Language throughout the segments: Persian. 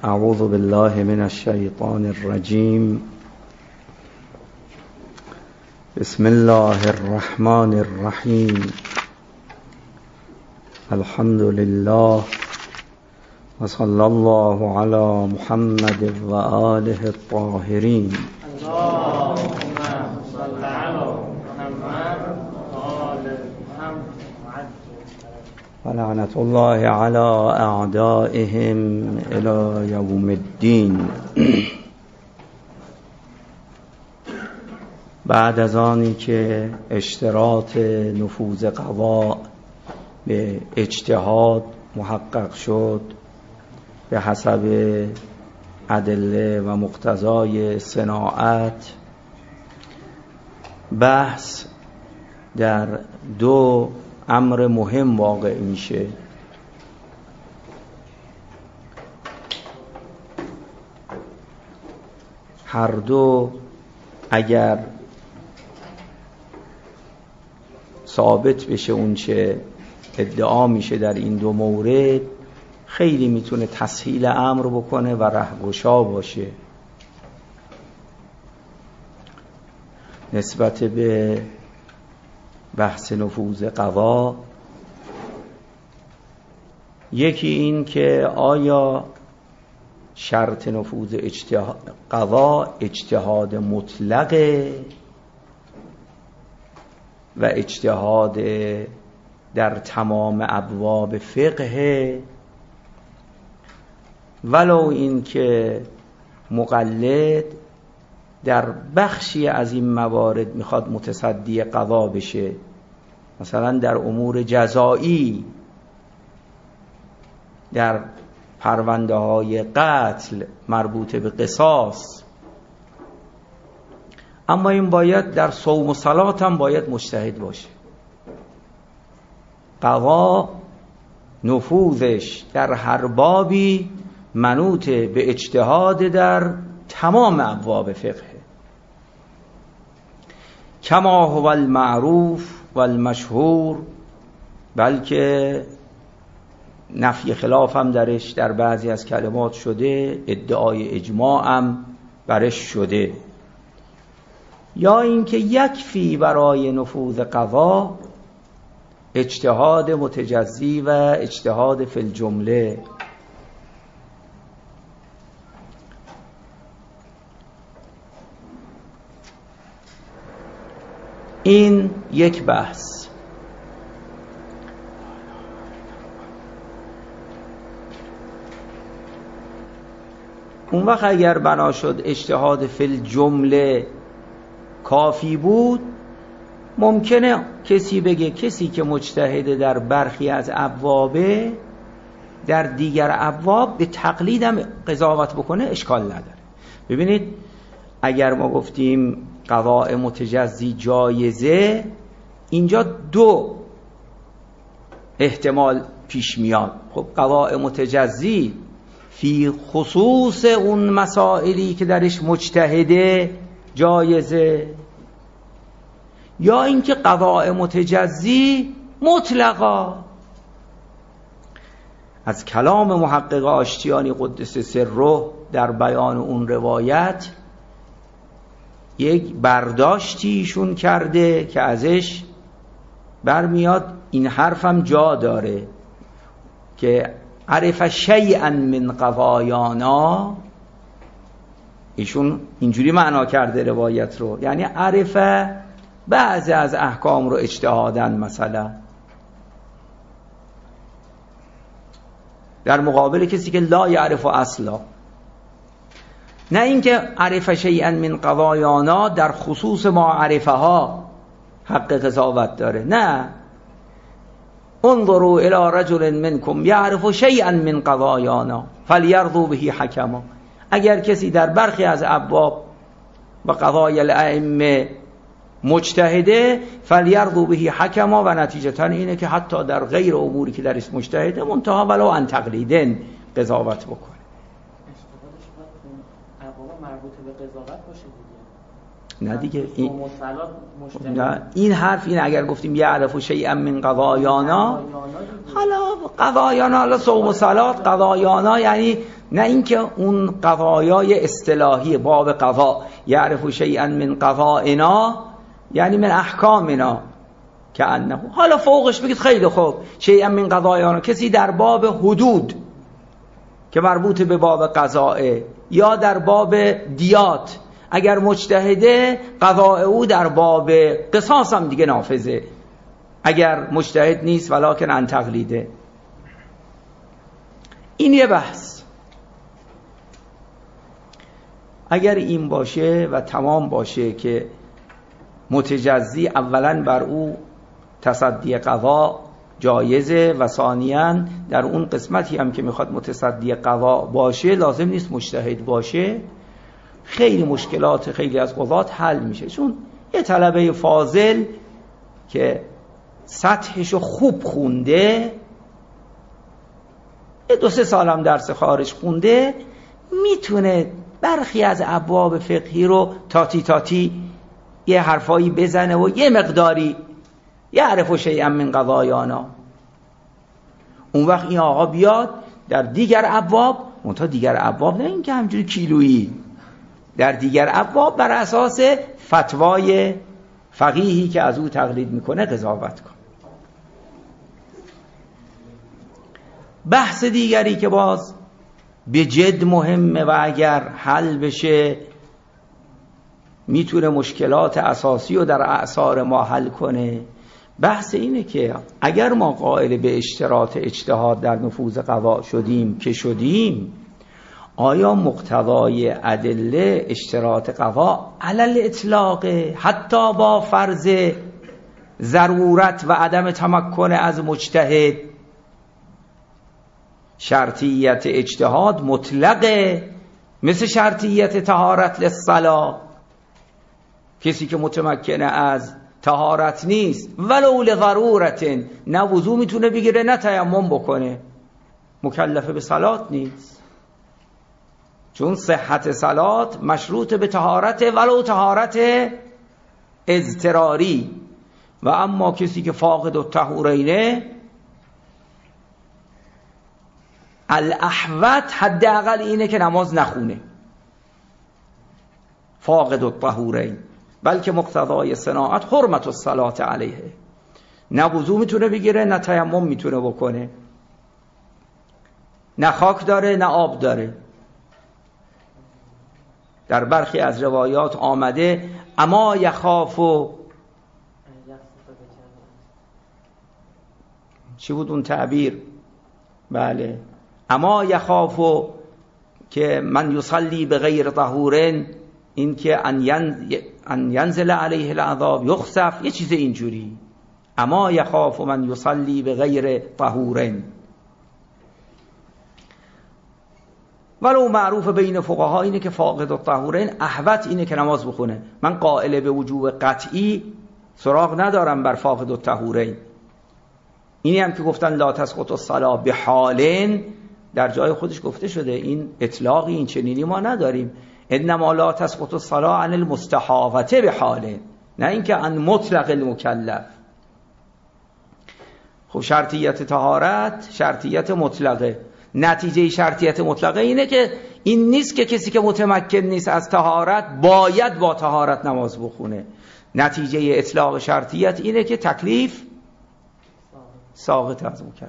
اعوذ بالله من الشیطان الرجیم. بسم الله الرحمن الرحیم. الحمد لله و صلی الله علی محمد و آله الطاهرین. اللهم صل علی محمد و آل محمد و لعنت الله علی اعدائهم الی یوم الدین. بعد از آنی که اشتراط نفوذ قضا به اجتهاد محقق شد به حسب ادله و مقتضای صناعت، بحث در دو امر مهم واقع میشه. هر دو اگر ثابت بشه اون چه ادعا میشه در این دو مورد، خیلی میتونه تسهیل امر بکنه و رهگشا باشه نسبت به بحث نفوذ قضا. یکی این که آیا شرط نفوذ قضا اجتهاد مطلقه و اجتهاد در تمام ابواب فقه، ولو این که مقلد در بخشی از این موارد میخواد متصدی قضا بشه، مثلا در امور جزایی، در پرونده های قتل مربوط به قصاص. اما این باید در صوم و صلات هم باید مجتهد باشه. قضا نفوذش در هر بابی منوط به اجتهاد در تمام ابواب فقه، کما هو المعروف و المشهور، بلکه نفی خلاف هم درش در بعضی از کلمات شده، ادعای اجماع هم برش شده. یا اینکه یکفی برای نفوذ قضا اجتهاد متجزی و اجتهاد فی الجمله. این یک بحث. اون وقت اگر بنا شد اجتهاد فی الجمله کافی بود، ممکنه کسی بگه کسی که مجتهد در برخی از ابوابه در دیگر ابواب به تقلیدم قضاوت بکنه اشکال نداره. ببینید اگر ما گفتیم قضاء متجزی جایزه، اینجا دو احتمال پیش میاد. خب قضاء متجزی فی خصوص اون مسائلی که درش مجتهده جایزه، یا اینکه قضاء متجزی مطلقا. از کلام محقق آشتیانی قدس سره در بیان اون روایت یک برداشتی ایشون کرده که ازش برمیاد این حرفم جا داره که عرف شیئا من قضایانا. ایشون اینجوری معنا کرده روایت رو، یعنی عرف بعضی از احکام رو اجتهادن، مثلا در مقابل کسی که لا یعرف اصلا. نه اینکه عرف شیئا من قضایانا در خصوص ما عرفه ها حق قضاوت داره، نه. انظروا الى رجل منکم یعرف شیئا من قضایانا فلیرضوا به حکما. اگر کسی در برخی از ابواب و قضای الائمه مجتهده، فلیرضوا به حکما، و نتیجتا اینه که حتی در غیر اموری که درش مجتهده منتها ولو ان تقلیدن قضاوت بکنه. اشتغالش باید ابواب مربوط به قضاوت باشه دیگه. نه دیگه این حرف این اگر گفتیم یعرف شیئا من قضایانا، حالا قضایانا، حالا صوم و صلات قضایانا، یعنی نه اینکه اون قضایای اصطلاحی باب قضا، یعرف شیئا من قضائنا یعنی من احکامنا که انه، حالا فوقش بگید خیلی خوب شیئا من قضایانا، کسی در باب حدود که مربوط به باب قضاء یا در باب دیات اگر مجتهده، قضاء او در باب قصاص هم دیگه نافذه، اگر مجتهد نیست ولکن عن تقلیده. این یه بحث. اگر این باشه و تمام باشه که متجزی اولا بر او تصدی قضا جایزه و ثانیاً در اون قسمتی هم که میخواد متصدی قضا باشه لازم نیست مجتهد باشه، خیلی مشکلات خیلی از قضات حل میشه. چون یه طلبه فاضل که سطحشو خوب خونده، 2-3 سالم درس خارج خونده، میتونه برخی از ابواب فقهی رو تاتی یه حرفایی بزنه و یه مقداری یعرف شیئا من قضایانا. اون وقت این آقا بیاد در دیگر ابواب، منتها دیگر ابواب نه این که همجوری کیلویی، در دیگر ابواب بر اساس فتوای فقیهی که از او تقلید میکنه قضاوت کن. بحث دیگری که باز به جد مهمه و اگر حل بشه میتونه مشکلات اساسی رو در اعصار ما حل کنه، بحث اینه که اگر ما قائل به اشتراط اجتهاد در نفوذ قضا شدیم که شدیم، آیا مقتضای ادله اشتراط قضا علل اطلاق حتی با فرض ضرورت و عدم تمکن از مجتهد شرطیت اجتهاد مطلقه، مثل شرطیت طهارت للصلاة؟ کسی که متمکن از طهارت نیست ولو لضرورت، نه وضو میتونه بگیره نه تیمم بکنه، مکلف به صلات نیست، چون صحت صلات مشروط به طهارت ولو طهارت اضطراری. و اما کسی که فاقد الطهورینه، الاحوط حداقل اینه که نماز نخونه، فاقد الطهورین، بلکه مقتضای صناعت حرمت الصلاة علیه، نه وضو میتونه بگیره نه تیمم میتونه بکنه، نه خاک داره نه آب داره. در برخی از روایات آمده اما یخافو، چی بود اون تعبیر؟ بله، اما یخافو که من یصلی به غیر طهورن، این که ان ینزل علیه العذاب یخسف، یه چیز اینجوری، اما یخاف من یصلی به غیر طهورن. ولو معروف بین فقها اینه که فاقد الطهورین احوط اینه که نماز بخونه. من قائل به وجوب قطعی سراغ ندارم بر فاقد الطهورین. اینی هم که گفتن لا تسقط الصلاة بحال، در جای خودش گفته شده، این اطلاقی این چنینی ما نداریم. انما لا تسقط الصلاة عن المستحاضة بحال، نه اینکه عن مطلق المکلف. خب شرطیت طهارت شرطیت مطلقه، نتیجه شرطیت مطلقه اینه که این نیست که کسی که متمکن نیست از طهارت باید با طهارت نماز بخونه. نتیجه اطلاق شرطیت اینه که تکلیف ساقط از مکلف.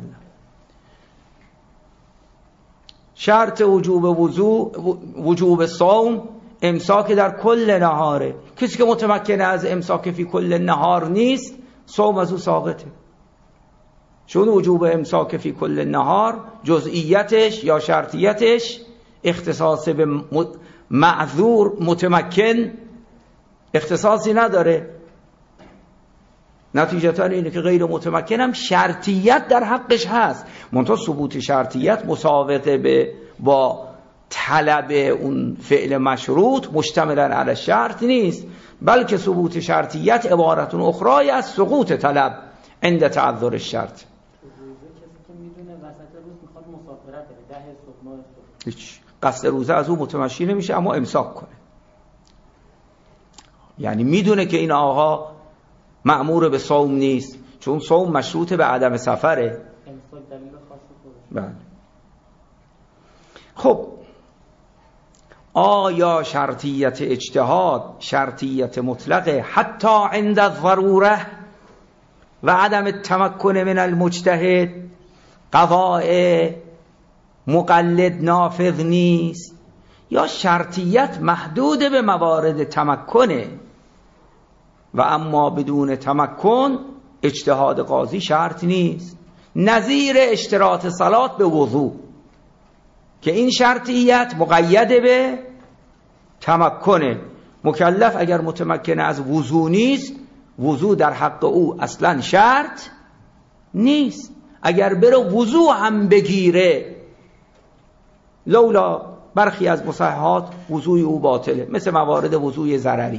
شرط وجوب وضو، وجوب صوم، امساک در کل نهاره. کسی که متمکن از امساک فی کل نهار نیست، صوم از او ساقطه، چون وجوب امساک فی کل نهار جزئیتش یا شرطیتش اختصاص به معذور متمکن اختصاصی نداره. نتیجتا اینه که غیر متمکن هم شرطیت در حقش هست، منتها ثبوت شرطیت مسابقه با طلب اون فعل مشروط مشتملا علی شرط نیست، بلکه ثبوت شرطیت عبارت اخرى از سقوط طلب عند تعذر الشرط. کسی که میدونه وسط روز میخواد مسافرت بره، 10 صبح 9 صبح، هیچ قصد روزه از اون متمشی نمیشه، اما امساک کنه. یعنی میدونه که این آقا مأمور به صوم نیست، چون صوم مشروط به عدم سفره. بله. خب آیا شرطیت اجتهاد شرطیت مطلقه حتی عند الضروره و عدم التمکن من المجتهد قضاء مقلد نافذ نیست، یا شرطیت محدود به موارد تمکنه و اما بدون تمکن اجتهاد قاضی شرط نیست؟ نظیر اشتراط صلات به وضو که این شرطیت مقید به تمکنه. مکلف اگر متمکن از وضو نیست، وضو در حق او اصلا شرط نیست. اگر بره وضو هم بگیره، لولا برخی از مصححات وضوی او باطله، مثل موارد وضوی ضرری.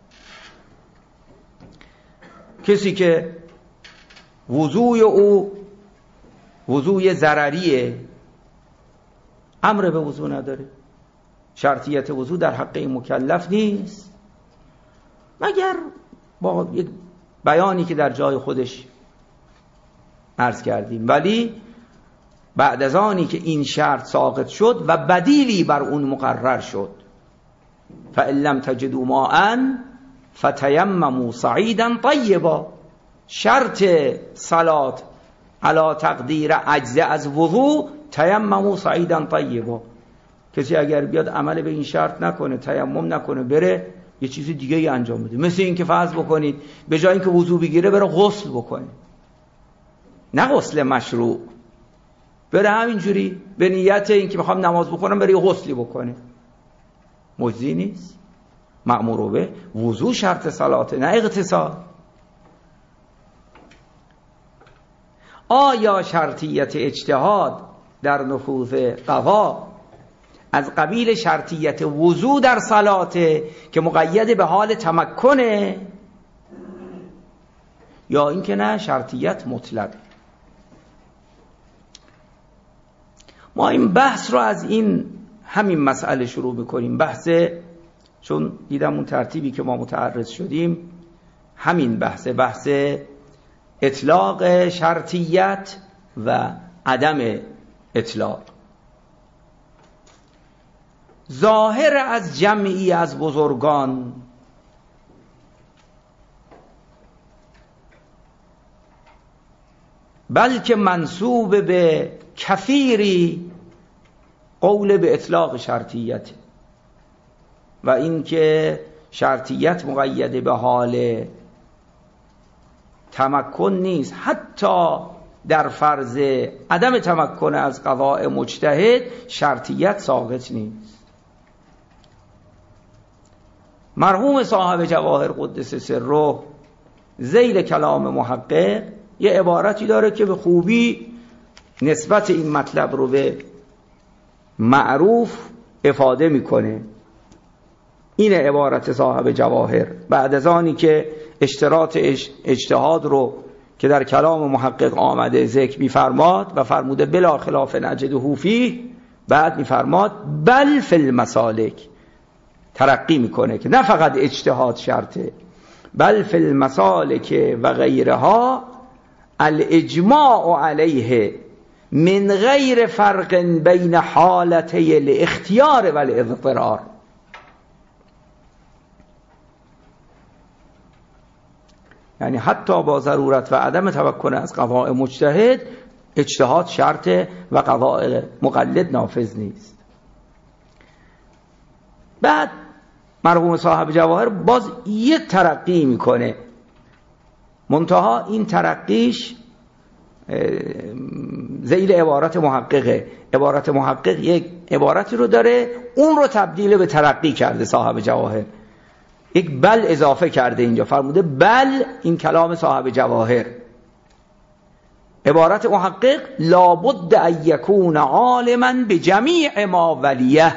کسی که وضوی او وضوی ضرریه، امر به وضو نداره، شرطیت وضو در حق این مکلف نیست، مگر با یک بیانی که در جای خودش عرض کردیم. ولی بعد از آنی که این شرط ساقط شد و بدیلی بر اون مقرر شد، فَإِن لَمْ تَجِدُوا مَاءً فَتَيَمَّمُوا صَعِيدًا طَيِّبًا، شرط صلات علی تقدیر عجز از وضو تیمموا صعیدا طیبا. کسی اگر بیاد عمل به این شرط نکنه، تیمم نکنه، بره یه چیز دیگه ای انجام بده، مثل این که فرض بکنید به جای اینکه وضو بگیره بره غسل بکنه، نه غسل مشروع، بره همینجوری به نیت اینکه میخوام نماز بخونم بره غسلی بکنه، مجزی نیست. مأمور به وضو شرط صلاته، نه اغتسال. آیا شرطیت اجتهاد در نفوذ قضا از قبیل شرطیت وضو در صلاته که مقید به حال تمکنه، یا اینکه نه شرطیت مطلق؟ ما این بحث رو از این همین مسئله شروع بکنیم. بحث، چون دیدم اون ترتیبی که ما متعرض شدیم همین بحث اطلاق شرطیت و عدم اطلاق. ظاهر از جمعی از بزرگان بلکه منسوب به کثیری قول به اطلاق شرطیت و اینکه شرطیت مقید به حال تمکن نیست، حتی در فرض عدم تمکن از قضاء مجتهد شرطیت ساقط نیست. مرحوم صاحب جواهر قدس سره ذیل کلام محقق یه عبارتی داره که به خوبی نسبت این مطلب رو به معروف افاده میکنه. این عبارت صاحب جواهر بعد از آنی که اشتراط اجتهاد رو که در کلام محقق آمده ذکر می‌فرماد و فرموده بلا خلاف نجده فیه، بعد می‌فرماد بل فی المسالک، ترقی میکنه که نه فقط اجتهاد شرطه، بل فی المسالک و غیرها الاجماع علیه من غیر فرق بین حالتی الاختیار و الاضطرار. یعنی حتی با ضرورت و عدم تمکن از قضاء مجتهد اجتهاد شرطه و قضاء مقلد نافذ نیست. بعد مرحوم صاحب جواهر باز یه ترقی میکنه، منتها این ترقیش ذیل عبارت محققه. عبارت محقق یک عبارتی رو داره، اون رو تبدیل به ترقی کرده صاحب جواهر، یک بل اضافه کرده اینجا، فرموده بل، این کلام صاحب جواهر. عبارت محقق لابد ان یکون عالما بجمیع ما ولیه،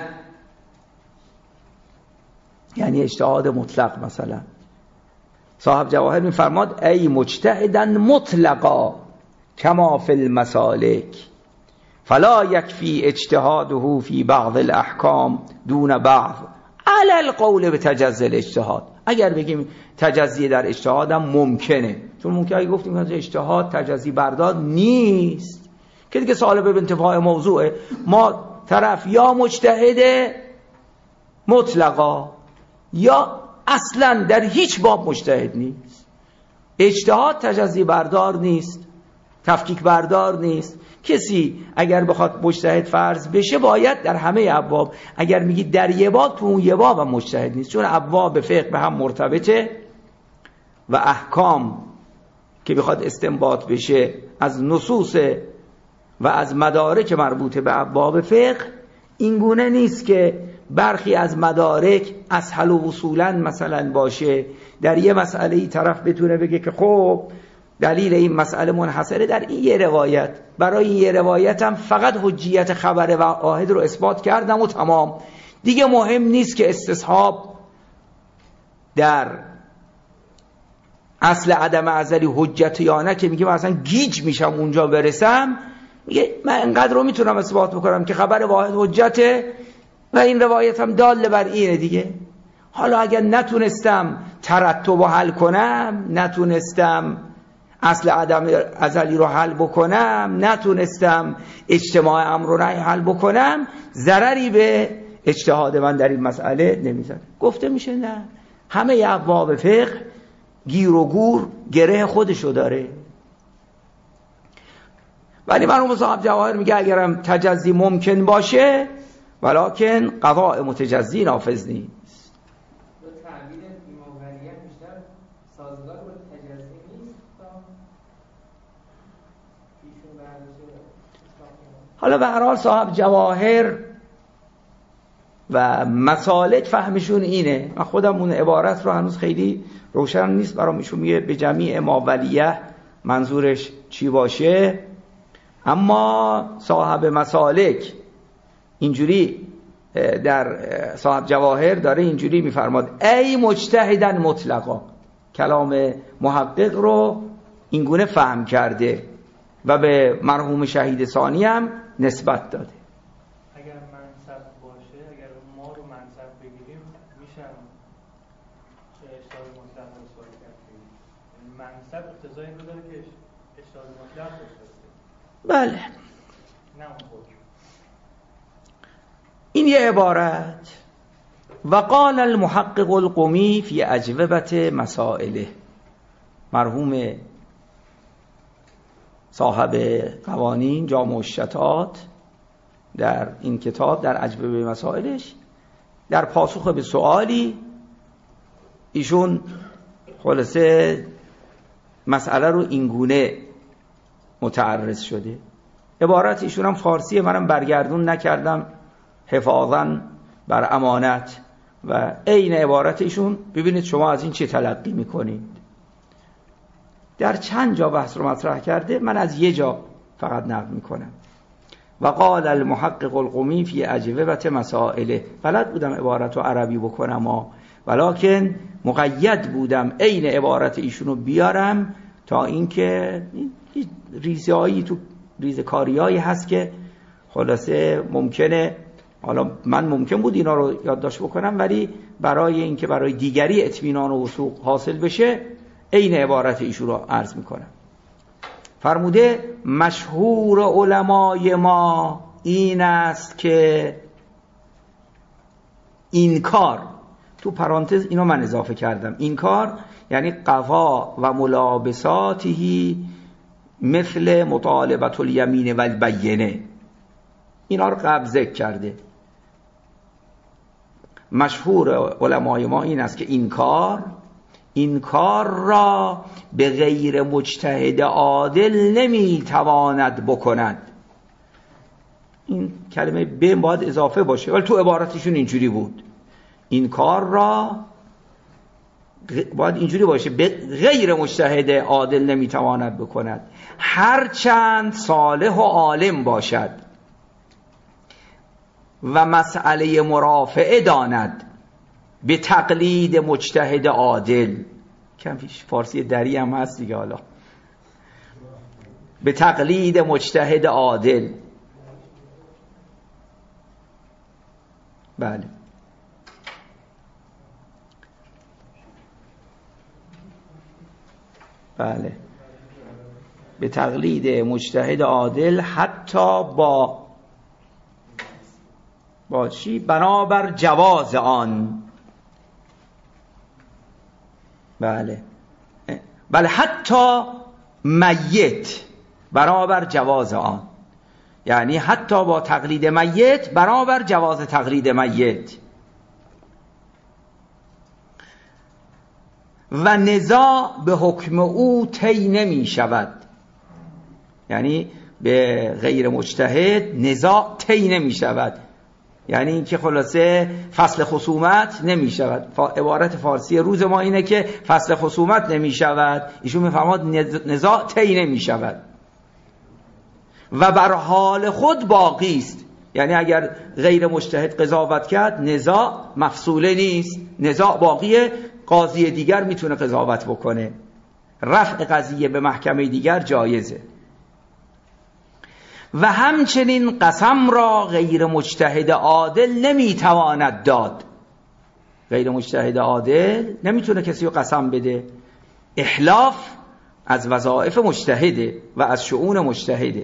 یعنی اجتهاد مطلق. مثلا صاحب جواهر میفرماد ای مجتهدا مطلقا کما فی المسالک فلا یکفی اجتهاده فی بعض الاحکام دون بعض علل قول به تجزی الاجتهاد. اگر بگیم تجزی در اجتهاد هم ممکنه، چون ممکنه اگه گفتیم که اجتهاد تجزی بردار نیست که دیگه سوال به انتفاع موضوعه. ما طرف یا مجتهد مطلقا یا اصلا در هیچ باب مجتهد نیست. اجتهاد تجزی بردار نیست، تفکیک بردار نیست. کسی اگر بخواد مجتهد فرض بشه باید در همه ابواب، اگر میگی در یه باب تو اون یه باب هم مجتهد نیست، چون ابواب فقه به هم مرتبطه و احکام که بخواد استنباط بشه از نصوص و از مدارک مربوطه به ابواب فقه این گونه نیست که برخی از مدارک اسهل و وصولا مثلا باشه، در یه مسئله ای طرف بتونه بگه که خب دلیل این مسئله منحصره در این یه روایت، برای این یه روایت هم فقط حجیت خبر واحد رو اثبات کردم و تمام، دیگه مهم نیست که استصحاب در اصل عدم ازلی حجت یا نه، که میگه من اصلا گیج میشم اونجا برسم، میگه من انقدر رو میتونم اثبات بکنم که خبر واحد حجته و این روایت هم دال بر اینه دیگه. حالا اگر نتونستم ترتب حل کنم، نتونستم اصل عدم ازلی رو حل بکنم، نتونستم اجتماع امر و نهی حل بکنم، ضرری به اجتهاد من در این مسئله نمیزنه. گفته میشه نه، همه ابواب فقه گیر و گور گره خودشو داره. ولی مرحوم صاحب جواهر میگه اگرم تجزی ممکن باشه ولکن قضاء متجزی نافذ نیست. تعبیر بیماوریت بیشتر سازگار با تجزی نیست. حالا به هر حال صاحب جواهر و مسالک فهمشون اینه. من خودم اون عبارت رو هنوز خیلی روشن نیست برام، ایشون میگه به جمیع ما ولیه منظورش چی باشه، اما صاحب مسالک اینجوری در صاحب جواهر داره اینجوری میفرماد ای مجتهدن مطلقا، کلام محقق رو اینگونه فهم کرده و به مرحوم شهید ثانی هم نسبت داده. اگر منصب باشه، اگر ما رو منصب بگیریم میشه اشتغال مطلق رو سوال کرد. منصب اقتضای این رو داره که اشتغال مطلق باشه. بله این یه عبارت. و قال المحقق القمی فی اجوبه مسائله، مرحوم صاحب قوانین جامع الشتات در این کتاب در اجوبه مسائلش در پاسخ به سوالی ایشون خلاصه مسئله رو اینگونه متعرض شده. عبارت ایشون هم فارسیه، منم برگردون نکردم حفاظاً بر امانت و عین عبارت ایشون. ببینید شما از این چه تلقی میکنید. در چند جا بحث رو مطرح کرده، من از یه جا فقط نقل میکنم. و قال المحقق القمی فی اجوبه مسائله. بلد بودم عبارت رو عربی بکنم ولکن مقید بودم عین عبارت ایشونو بیارم تا اینکه ریزه‌ای تو ریزکاریایی هست که خلاصه ممکنه، حالا من ممکن بود اینا رو یادداشت بکنم ولی برای اینکه برای دیگری اطمینان و وثوق حاصل بشه عین عبارت ایشون رو عرض میکنم. فرموده مشهور علمای ما این است که این کار، تو پرانتز اینو من اضافه کردم، این کار یعنی قضا و ملابساتی مثل مطالبه الیمین و البینه، اینا رو قبل ذکر کرده. مشهور علمای ما این است که این کار را به غیر مجتهد عادل نمیتواند بکند. این کلمه به باید اضافه باشه ولی تو عبارتشون اینجوری بود، این کار را باید اینجوری باشه به غیر مجتهد عادل نمیتواند بکند هرچند صالح و عالم باشد و مسئله مرافعه داند به تقلید مجتهد عادل. کم فارسی دری هم هست دیگه، حالا به تقلید مجتهد عادل. بله بله، به تقلید مجتهد عادل حتی با چی؟ بنابر جواز آن. بله حتی میت برابر جواز آن، یعنی حتی با تقلید میت برابر جواز تقلید میت. و نزاع به حکم او طی نمی شود، یعنی به غیر مجتهد نزاع طی نمی شود، یعنی اینکه خلاصه فصل خصومت نمی شود. عبارت فارسی روز ما اینه که فصل خصومت نمی شود، ایشون میفرماد نزاع طی نمی شود و بر حال خود باقی است، یعنی اگر غیر مجتهد قضاوت کرد نزاع مفصوله نیست، نزاع باقیه، قاضی دیگر میتونه قضاوت بکنه، رفع قضیه به محکمه دیگر جایزه. و همچنین قسم را غیر مجتهد عادل نمیتواند داد. غیر مجتهد عادل نمیتونه کسی رو قسم بده، احلاف از وظایف مجتهده و از شؤون مجتهده.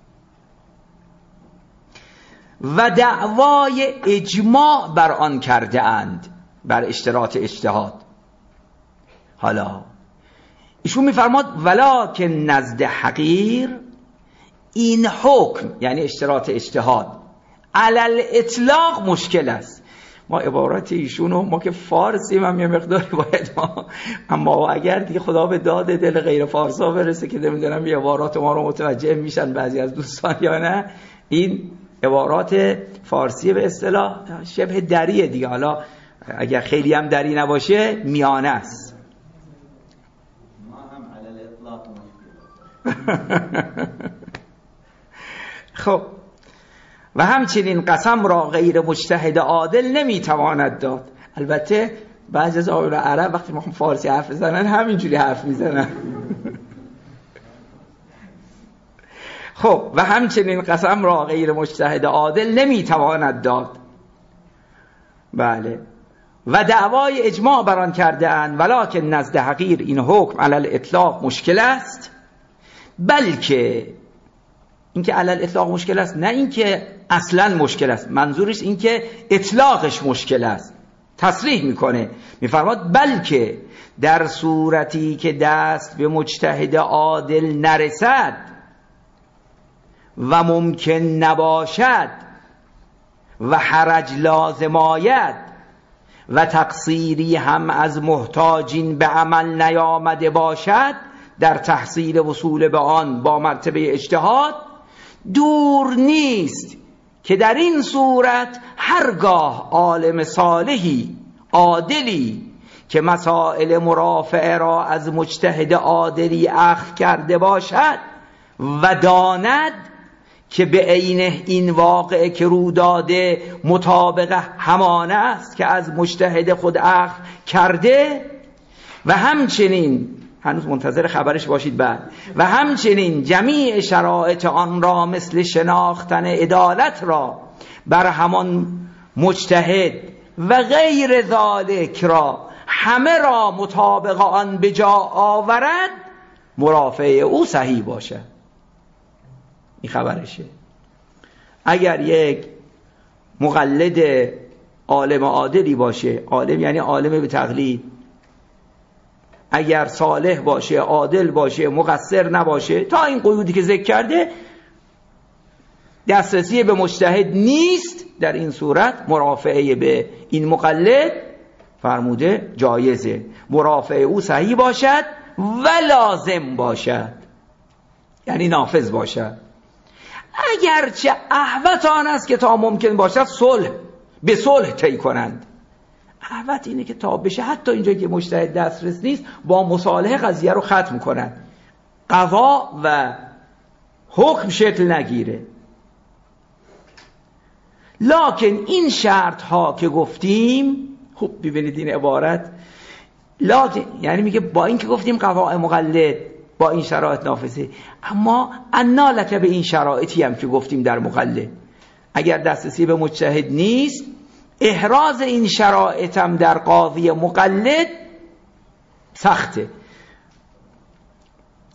و دعوای اجماع بر آن کرده اند، بر اشتراط اجتهاد. حالا ایشون میفرماد ولکن نزد حقیر این حکم، یعنی اشتراط اجتهاد، علل اطلاق مشکل است. ما عبارت ایشونو، ما که فارسیم هم یه مقداری باید اما اگر دیگه خدا به داد دل غیر فارسا برسه که نمیدونم یه عبارات ما رو متوجه میشن بعضی از دوستان یا نه، این عبارات فارسی به اصطلاح شبه دریه دیگه، حالا اگر خیلی هم دری نباشه میانه است. ما هم علل اطلاق مشکل. خب و همچنین قسم را غیر مجتهد عادل نمیتواند داد. البته بعضی از آقایون عرب وقتی میخوام فارسی حرف بزنن همینجوری حرف میزنن. خب و همچنین قسم را غیر مجتهد عادل نمیتواند داد. بله و دعوای اجماع بران کرده اند ولکن نزد حقیر این حکم علل اطلاق مشکل است. بلکه اینکه علل اطلاق مشکل است، نه اینکه اصلا مشکل است، منظورش این که اطلاقش مشکل است. تصریح میکنه، میفرماد بلکه در صورتی که دست به مجتهد عادل نرسد و ممکن نباشد و حرج لازم آید و تقصیری هم از محتاجین به عمل نیامده باشد در تحصیل وصول به آن با مرتبه اجتهاد، دور نیست که در این صورت هرگاه عالم صالحی عادلی که مسائل مرافعه را از مجتهد عادلی اخذ کرده باشد و داند که به عین این واقعه که رو داده مطابق همان است که از مجتهد خود اخذ کرده، و همچنین هنوز منتظر خبرش باشید بعد، و همچنین جمیع شرایط آن را مثل شناختن عدالت را بر همان مجتهد و غیر ذالک را همه را مطابق آن به جا آورد، مرافعه او صحیح باشد. این خبرشه. اگر یک مقلد عالم عادلی باشه، عالم یعنی عالم به تقلید، اگر صالح باشه، عادل باشه، مقصر نباشه، تا این قیودی که ذکر کرده دسترسی به مجتهد نیست، در این صورت مرافعه به این مقلد فرموده جایزه، مرافعه او صحیح باشد و لازم باشد، یعنی نافذ باشد. اگرچه احوط آن است که تا ممکن باشد صلح به صلح طی کنند. احوط اینه که تا بشه حتی اینجا که مجتهد دسترس نیست با مصالحه قضیه رو ختم کنند، قضا و حکم شکل نگیره. لکن این شرط ها که گفتیم، خوب ببینید این عبارت، لکن یعنی میگه با این که گفتیم قضاء مقلد با این شرایط نافذه، اما انالک به این شرایطی هم که گفتیم در مقلد، اگر دسترسی به مجتهد نیست، احراز این شرایط هم در قاضی مقلد سخته.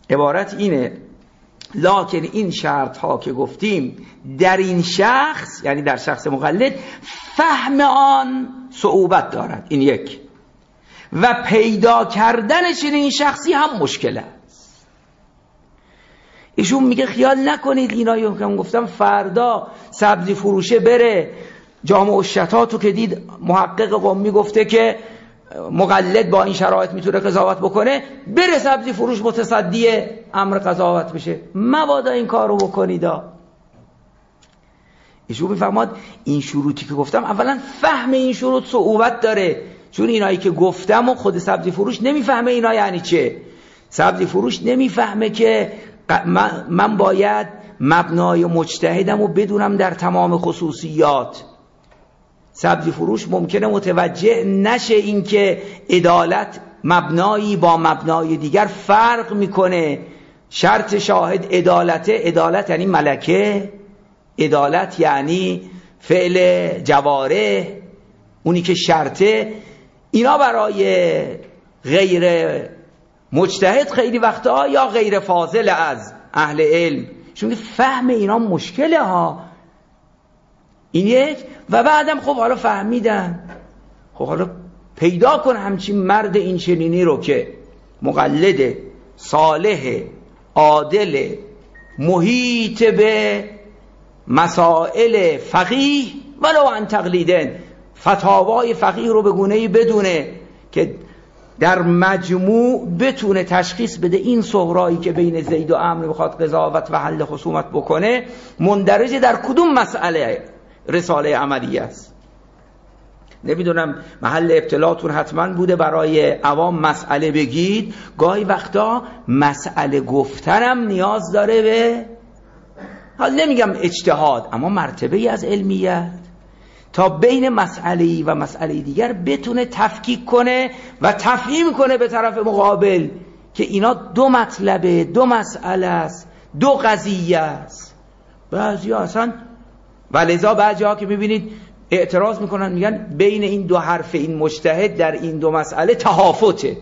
عبارت اینه لکن این شرط ها که گفتیم در این شخص، یعنی در شخص مقلد، فهم آن صعوبت دارد، این یک، و پیدا کردن چنین شخصی هم مشکل است. ایشون میگه خیال نکنید اینایی که گفتم فردا سبزی فروشه بره جامع الشتاتو که دید محقق قمی گفته که مقلد با این شرایط میتونه قضاوت بکنه، بره سبزی فروش متصدی امر قضاوت بشه. مبادا این کارو بکنید. ایشون میفهماد این شروطی که گفتم اولا فهم این شروط صعوبت داره، چون اینایی که گفتم و خود سبزی فروش نمیفهمه اینا یعنی چه. سبزی فروش نمیفهمه که من باید مبنای مجتهدم رو بدونم در تمام خصوصیات. سبزی فروش ممکنه متوجه نشه این که عدالت مبنایی با مبنای دیگر فرق میکنه. شرط شاهد عدالته، عدالت یعنی ملکه، عدالت یعنی فعل جواره، اونی که شرطه. اینا برای غیر مجتهد خیلی وقتا یا غیر فاضل از اهل علم، چون فهم اینا مشکله ها. این یک. و بعدم خب حالا فهمیدن، خب حالا پیدا کن همچین مرد این چنینی رو که مقلد صالح عادل محیط به مسائل فقیه ولو عن تقلیدن، فتاوای فقیه رو به گونه‌ای بدونه که در مجموع بتونه تشخیص بده این صغرایی که بین زید و عمرو بخواد قضاوت و حل خصومت بکنه مندرج در کدوم مسئله رساله عملیه است. نمیدونم محل ابتلاتون حتما بوده برای عوام مسئله بگید، گاهی وقتا مسئله گفتنم نیاز داره به، حال نمیگم اجتهاد، اما مرتبه از علمیت، تا بین مسئله‌ای و مسئله دیگر بتونه تفکیک کنه و تفهیم کنه به طرف مقابل که اینا دو مطلبه، دو مسئله است، دو قضیه است. بعضی ها اصلا ولذا بعضی ها که میبینید اعتراض میکنن میگن بین این دو حرف این مجتهد در این دو مسئله تهافته.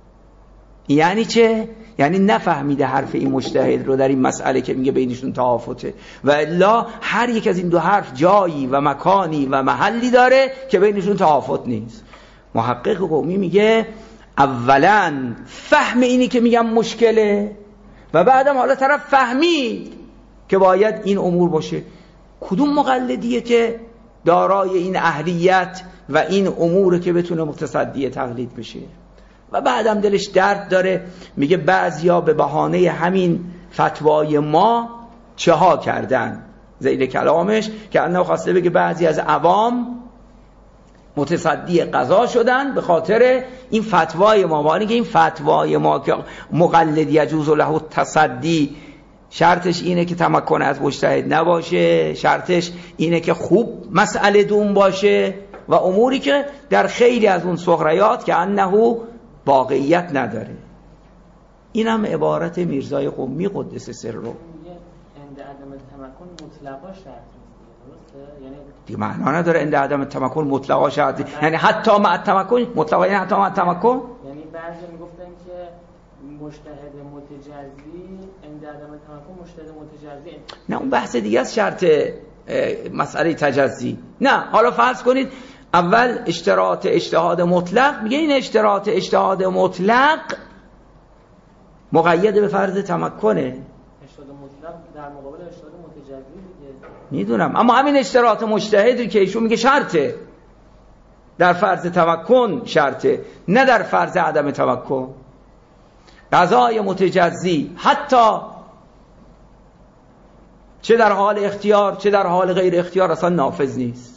یعنی چه؟ یعنی نفهمیده حرف این مجتهد رو در این مسئله که میگه بینشون تهافته، و الا هر یک از این دو حرف جایی و مکانی و محلی داره که بینشون تهافت نیست. محقق قومی میگه اولا فهم اینی که میگم مشکله، و بعدم حالا طرف فهمید که باید این امور باشه. کدوم مقلدیه که دارای این اهلیت و این امور که بتونه متصدی تقلید بشه؟ و بعدم دلش درد داره، میگه بعضیا به بهانه همین فتوای ما چه ها کردن. زیر کلامش که انه خواسته بگه بعضی از عوام متصدی قضا شدن به خاطر این فتوای ما، وانی که این فتوای ما که مقلد یجوز له التصدی شرطش اینه که تمکن از مجتهد نباشه، شرطش اینه که خوب مسئله دون باشه و اموری که در خیلی از اون صغریات که انه واقعیت نداره. این هم عبارت میرزای قمی قدس سره. میگه عند عدم تمکن مطلقا شرط نیست، درسته؟ یعنی دیگه معنا نداره عند عدم تمکن مطلقا شرط، یعنی حتی مع تمکن مطلقا، یعنی حتی مع تمکن. یعنی بعضی میگفتن که مجتهد متجزی عند عدم تمکن مجتهد متجزی، نه اون بحث دیگه است، شرط مسئله تجزی. نه حالا فرض کنید اول اشتراط اجتهاد مطلق، میگه این اشتراط اجتهاد مطلق مقید به فرض تمکنه. اشتراط مطلق در مقابل اشتراط متجزی دیگه میدونم، اما همین اشتراط مجتهدی که ایشون میگه شرطه، در فرض تمکن شرطه، نه در فرض عدم تمکن. قضای متجزی حتی چه در حال اختیار چه در حال غیر اختیار اصلا نافذ نیست.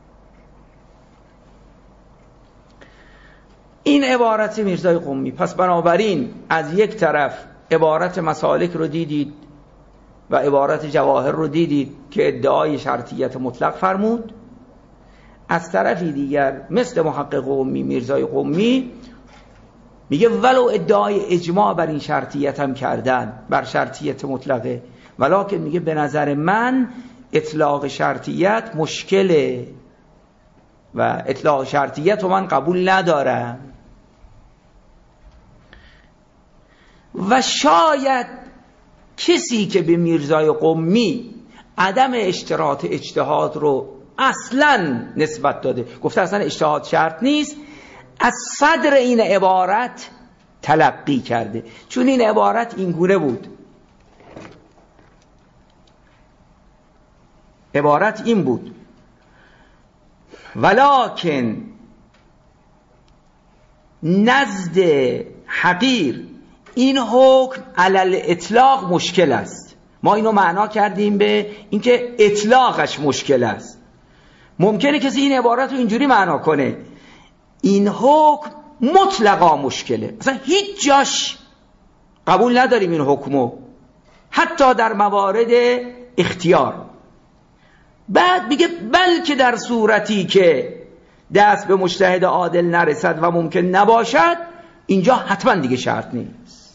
این عبارت میرزای قمی. پس بنابراین از یک طرف عبارت مسالک رو دیدید و عبارت جواهر رو دیدید که ادعای شرطیت مطلق فرمود، از طرفی دیگر مثل محقق قمی میرزای قمی میگه ولو ادعای اجماع بر این شرطیت هم کردن، بر شرطیت مطلقه، ولکن میگه به نظر من اطلاق شرطیت مشکله و اطلاق شرطیت رو من قبول ندارم. و شاید کسی که به میرزای قمی عدم اشتراط اجتهاد رو اصلا نسبت داده، گفته اصلا اجتهاد شرط نیست، از صدر این عبارت تلقی کرده. چون این عبارت این گونه بود، عبارت این بود: ولکن نزد حقیر این حکم علل اطلاق مشکل است. ما اینو معنا کردیم به اینکه اطلاقش مشکل است. ممکنه کسی این عبارت رو اینجوری معنا کنه: این حکم مطلقا مشکله، اصلا هیچ جاش قبول نداریم این حکمو، حتی در موارد اختیار. بعد میگه بلکه در صورتی که دست به مجتهد عادل نرسد و ممکن نباشد، اینجا حتما دیگه شرط نیست.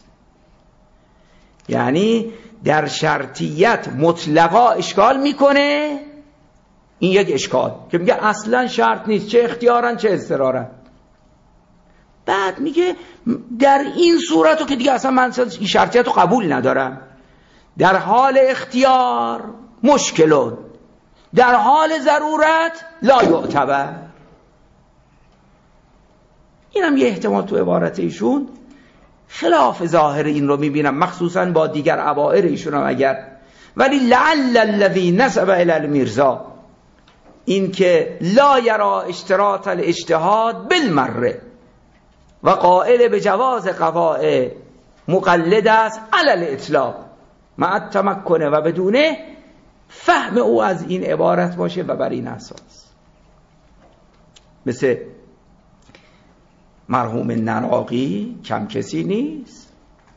یعنی در شرطیت مطلقا اشکال میکنه. این یک اشکال که میگه اصلا شرط نیست، چه اختیارن چه اضطرارن. بعد میگه در این صورتو که دیگه اصلا من این شرطیت رو قبول ندارم، در حال اختیار مشکلون، در حال ضرورت لا یعتبر. اینم یه احتمال تو عبارت ایشون خلاف ظاهر این رو میبینم، مخصوصا با دیگر عبائر ایشون هم اگر. ولی لعل الذی نسب الی المیرزا، این که لا یرا اشتراط الاجتهاد بالمره و قائل به جواز قضاء مقلد است علی الاطلاق مع التمکن و بدونه، فهم او از این عبارت باشه و بر این اساس. مثل مرحوم نراقی کم کسی نیست،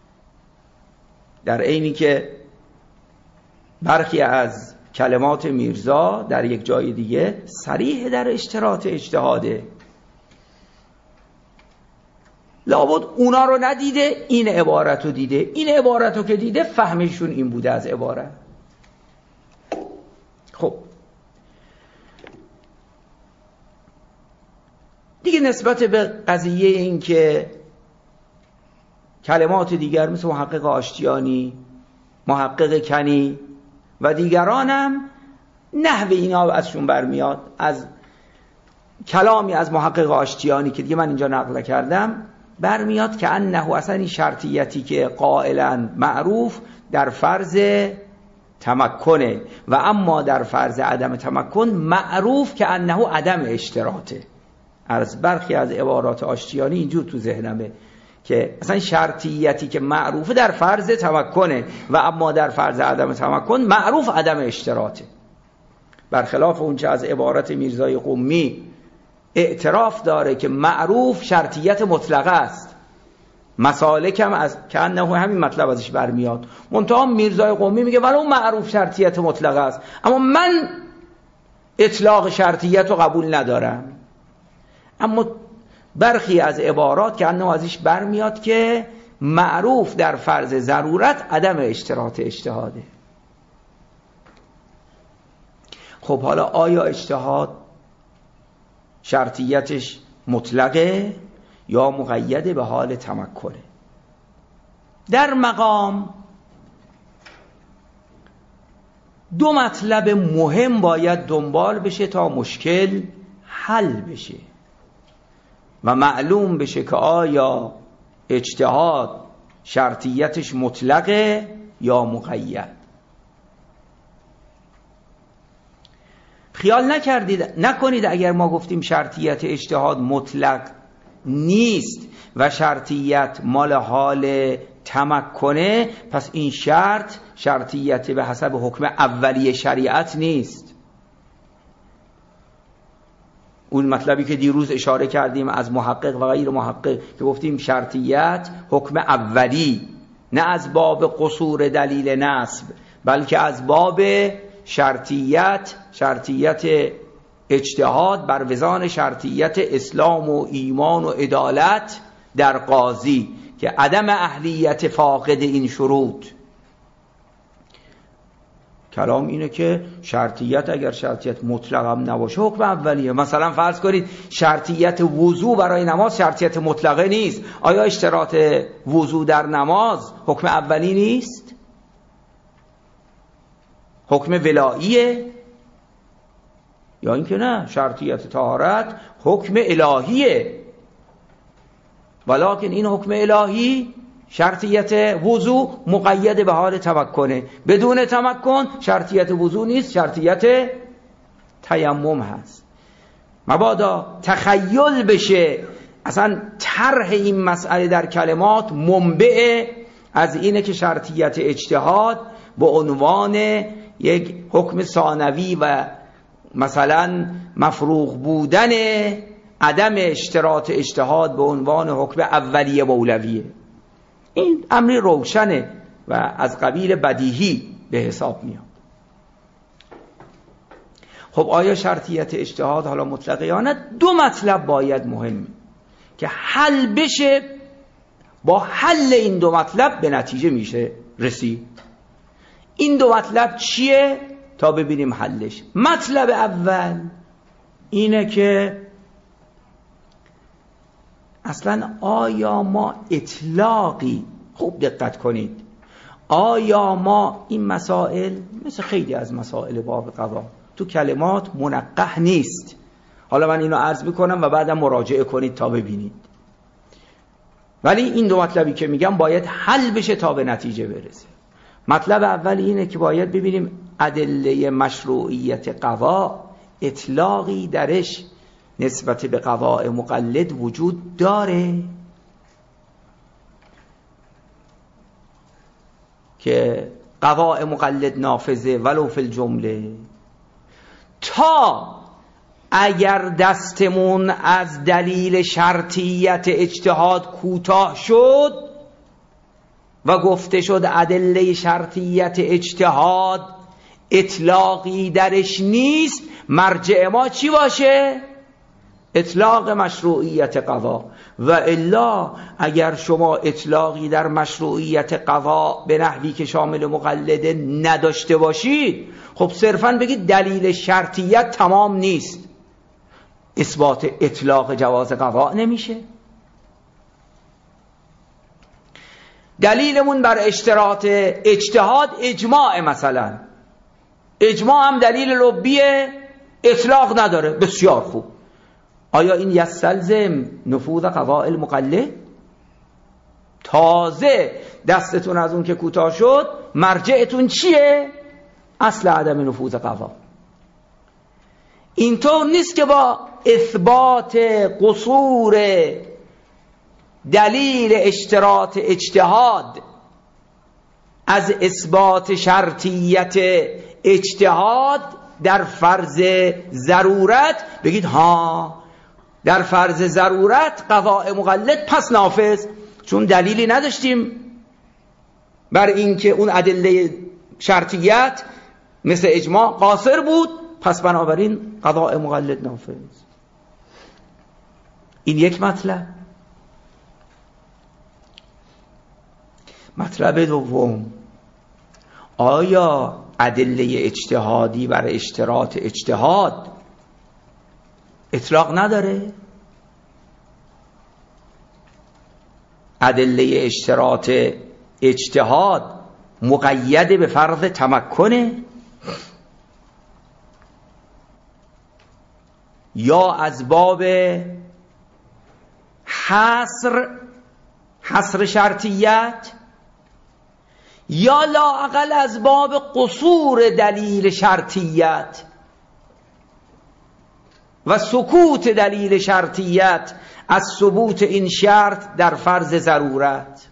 در عینی که برخی از کلمات میرزا در یک جای دیگه صریح در اشتراط اجتهاده، لابد اونا رو ندیده، این عبارت رو دیده. این عبارت رو که دیده فهمشون این بوده از عبارت. خب دیگه نسبت به قضیه این که کلمات دیگر مثل محقق آشتیانی، محقق کنی و دیگرانم نحو اینا ازشون برمیاد، از کلامی از محقق آشتیانی که دیگه من اینجا نقل کردم برمیاد که انه اصلا این شرطیتی که قائلا معروف در فرض تمکنه و اما در فرض عدم تمکن معروف که انه عدم اشتراطه. از برخی از عبارات آشتیانی اینجور تو ذهنمه که اصلا شرطیتی که معروفه در فرض تمکنه و اما در فرض عدم تمکن معروف عدم اشتراطه، برخلاف اون چه از عبارت میرزای قمی اعتراف داره که معروف شرطیت مطلقه است. مسالک هم از که انه همین مطلب ازش برمیاد، منتها میرزای قمی میگه ولو معروف شرطیت مطلقه است، اما من اطلاق شرطیت رو قبول ندارم. اما برخی از عبارات که انه ازش برمیاد که معروف در فرض ضرورت عدم اشتراط اجتهاده. خب حالا آیا اجتهاد شرطیتش مطلقه یا مقیده به حال تمکنه؟ در مقام دو مطلب مهم باید دنبال بشه تا مشکل حل بشه و معلوم بشه که آیا اجتهاد شرطیتش مطلقه یا مقید. خیال نکنید اگر ما گفتیم شرطیت اجتهاد مطلق نیست و شرطیت مال حال تمکنه، پس این شرطیت به حسب حکم اولیه شریعت نیست. اون مطلبی که دیروز اشاره کردیم از محقق و غیر محقق که گفتیم شرطیت حکم اولی، نه از باب قصور دلیل نسب بلکه از باب شرطیت اجتهاد بر وزان شرطیت اسلام و ایمان و عدالت در قاضی که عدم اهلیت فاقد این شروط. کلام اینه که شرطیت اگر شرطیت مطلق هم نباشه حکم اولیه. مثلا فرض کنید شرطیت وضو برای نماز شرطیت مطلقه نیست، آیا اشتراط وضو در نماز حکم اولی نیست؟ حکم ولاییه؟ یا اینکه نه شرطیت طهارت حکم الهیه، ولکن این حکم الهی شرطیت وضو مقید به حال تمکنه، بدون تمکن شرطیت وضو نیست، شرطیت تیمم هست. مبادا تخیل بشه اصلا طرح این مسئله در کلمات منبع از اینه که شرطیت اجتهاد به عنوان یک حکم ثانوی و مثلا مفروغ بودن عدم اشتراط اجتهاد به عنوان حکم اولیه و اولویه. این امری روشنه و از قبیل بدیهی به حساب میاد. خب آیا شرطیت اجتهاد حالا مطلقه یا نه؟ دو مطلب باید مهمه که حل بشه، با حل این دو مطلب به نتیجه میشه رسید. این دو مطلب چیه؟ تا ببینیم حلش. مطلب اول اینه که اصلا آیا ما اطلاقی، خوب دقت کنید، آیا ما این مسائل مثل خیلی از مسائل باب قضا تو کلمات منقح نیست. حالا من اینو عرض میکنم و بعدم مراجعه کنید تا ببینید. ولی این دو مطلبی که میگم باید حل بشه تا به نتیجه برسه. مطلب اول اینه که باید ببینیم ادله مشروعیت قضا اطلاقی درش نسبت به قضاء مقلد وجود داره که قضاء مقلد نافذه ولو فی الجمله، تا اگر دستمون از دلیل شرطیت اجتهاد کوتاه شد و گفته شد ادله شرطیت اجتهاد اطلاقی درش نیست، مرجع ما چی باشه؟ اطلاق مشروعیت قضا. و الا اگر شما اطلاقی در مشروعیت قضا به نحوی که شامل مقلده نداشته باشید، خب صرفاً بگید دلیل شرطیت تمام نیست، اثبات اطلاق جواز قضا نمیشه. دلیلمون بر اشتراط اجتهاد اجماع، مثلا اجماع هم دلیل لبیه، اطلاق نداره، بسیار خوب. آیا این یستلزم نفوذ قضاء المقلد؟ تازه دستتون از اون که کوتاه شد مرجعتون چیه؟ اصل عدم نفوذ قضا. اینطور نیست که با اثبات قصور دلیل اشتراط اجتهاد از اثبات شرطیت اجتهاد در فرض ضرورت بگید ها در فرض ضرورت قضاء مقلد پس نافذ، چون دلیلی نداشتیم بر اینکه اون ادله شرطیت مثل اجماع قاصر بود، پس بنابراین قضاء مقلد نافذ. این یک مطلب. مطلب دوم، آیا ادله اجتهادی بر اشتراط اجتهاد اطلاق نداره؟ ادله اشتراط اجتهاد مقید به فرض تمکنه یا از باب حصر شرطیت یا لااقل از باب قصور دلیل شرطیت و سکوت دلیل شرطیت از ثبوت این شرط در فرض ضرورت.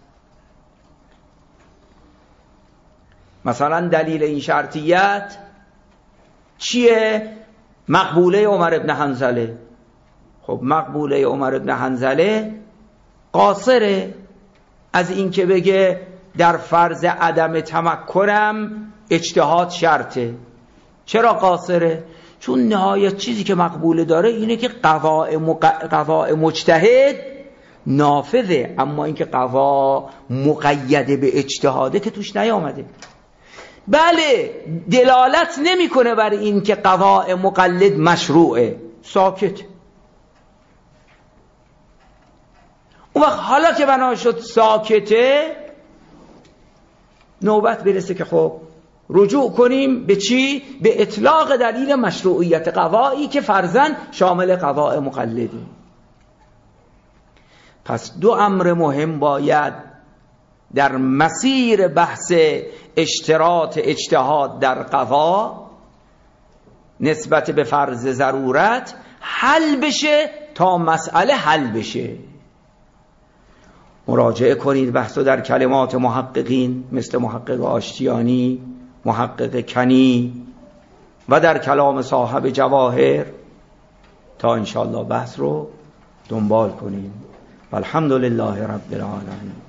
مثلا دلیل این شرطیت چیه؟ مقبوله عمر ابن حنظله. خب مقبوله عمر ابن حنظله قاصره از این که بگه در فرض عدم تمکنم اجتهاد شرطه. چرا قاصره؟ چون نهایت چیزی که مقبوله داره اینه که قضاء مجتهد نافذه، اما اینکه قضا مقید به اجتهاده که توش نیامده. بله دلالت نمیکنه بر این که قضاء مقلد مشروعه، ساکت. اون وقت حالا که بنا شد ساکته، نوبت برسه که خب رجوع کنیم به چی؟ به اطلاق دلیل مشروعیت قضایی که فرضاً شامل قضاء مقلده. پس دو امر مهم باید در مسیر بحث اشتراط اجتهاد در قضا نسبت به فرض ضرورت حل بشه تا مسئله حل بشه. مراجعه کنید بحثو در کلمات محققین مثل محقق آشتیانی، محقق کنی و در کلام صاحب جواهر تا انشاءالله بحث رو دنبال کنیم. والحمدلله رب العالمین.